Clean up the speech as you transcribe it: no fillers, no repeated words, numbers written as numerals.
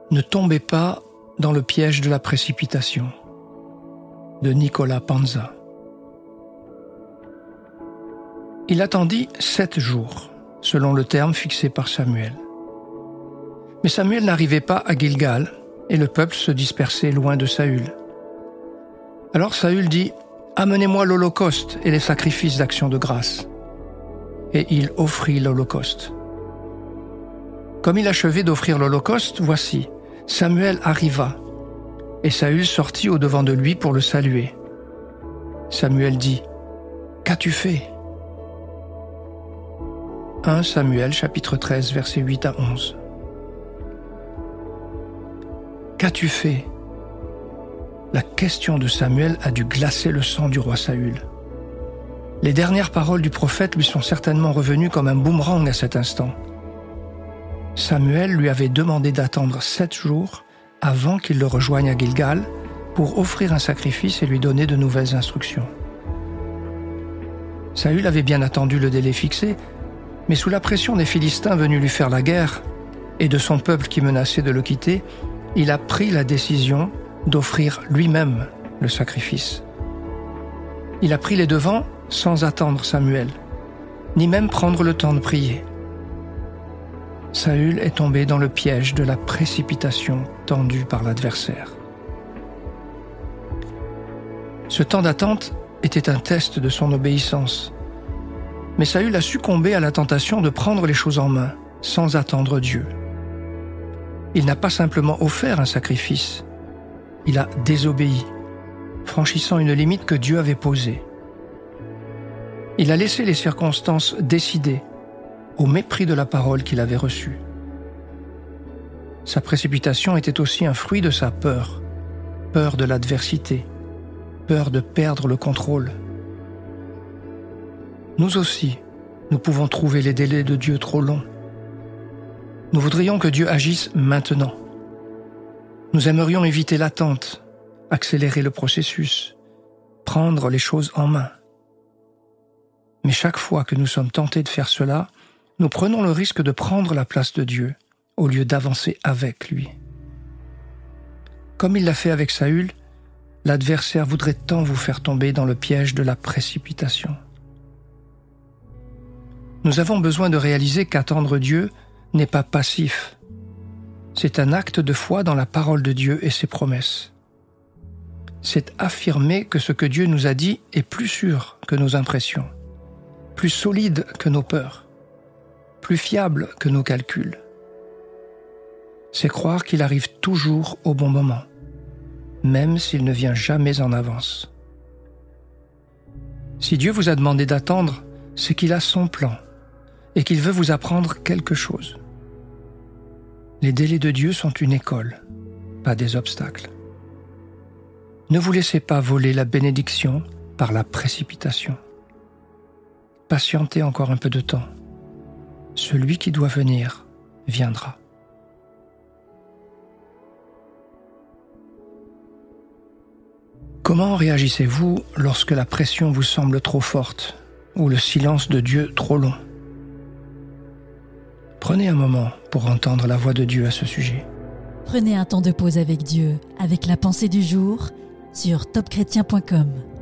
Ne tombez pas dans le piège de la précipitation. De Nicolas Panza. Il attendit 7 jours, selon le terme fixé par Samuel. Mais Samuel n'arrivait pas à Gilgal, et le peuple se dispersait loin de Saül. Alors Saül dit « Amenez-moi l'holocauste et les sacrifices d'action de grâce. » Et il offrit l'holocauste. Comme il achevait d'offrir l'holocauste, voici, Samuel arriva, et Saül sortit au-devant de lui pour le saluer. Samuel dit « Qu'as-tu fait » 1 Samuel chapitre 13 versets 8 à 11. Qu'as-tu fait ? La question de Samuel a dû glacer le sang du roi Saül. Les dernières paroles du prophète lui sont certainement revenues comme un boomerang à cet instant. Samuel lui avait demandé d'attendre 7 jours avant qu'il le rejoigne à Gilgal pour offrir un sacrifice et lui donner de nouvelles instructions. Saül avait bien attendu le délai fixé, mais sous la pression des Philistins venus lui faire la guerre et de son peuple qui menaçait de le quitter, il a pris la décision d'offrir lui-même le sacrifice. Il a pris les devants sans attendre Samuel, ni même prendre le temps de prier. Saül est tombé dans le piège de la précipitation tendue par l'adversaire. Ce temps d'attente était un test de son obéissance. Mais Saül a succombé à la tentation de prendre les choses en main, sans attendre Dieu. Il n'a pas simplement offert un sacrifice, il a désobéi, franchissant une limite que Dieu avait posée. Il a laissé les circonstances décider, au mépris de la parole qu'il avait reçue. Sa précipitation était aussi un fruit de sa peur, peur de l'adversité, peur de perdre le contrôle. Nous aussi, nous pouvons trouver les délais de Dieu trop longs. Nous voudrions que Dieu agisse maintenant. Nous aimerions éviter l'attente, accélérer le processus, prendre les choses en main. Mais chaque fois que nous sommes tentés de faire cela, nous prenons le risque de prendre la place de Dieu au lieu d'avancer avec lui. Comme il l'a fait avec Saül, l'adversaire voudrait tant vous faire tomber dans le piège de la précipitation. Nous avons besoin de réaliser qu'attendre Dieu n'est pas passif. C'est un acte de foi dans la parole de Dieu et ses promesses. C'est affirmer que ce que Dieu nous a dit est plus sûr que nos impressions, plus solide que nos peurs, plus fiable que nos calculs. C'est croire qu'il arrive toujours au bon moment, même s'il ne vient jamais en avance. Si Dieu vous a demandé d'attendre, c'est qu'il a son plan et qu'il veut vous apprendre quelque chose. Les délais de Dieu sont une école, pas des obstacles. Ne vous laissez pas voler la bénédiction par la précipitation. Patientez encore un peu de temps. Celui qui doit venir viendra. Comment réagissez-vous lorsque la pression vous semble trop forte ou le silence de Dieu trop long ? Prenez un moment pour entendre la voix de Dieu à ce sujet. Prenez un temps de pause avec Dieu, avec la pensée du jour, sur topchrétien.com.